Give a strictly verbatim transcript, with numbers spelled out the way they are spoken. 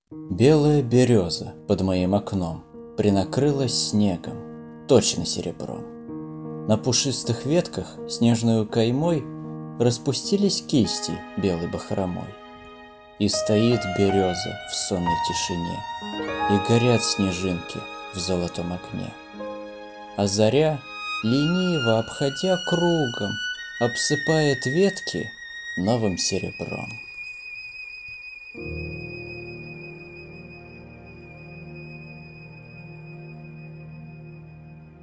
Белая береза под моим окном принакрылась снегом, точно серебром. На пушистых ветках снежную каймой распустились кисти белой бахромой. И стоит береза в сонной тишине, и горят снежинки в золотом окне. А заря, лениво обходя кругом, обсыпает ветки новым серебром.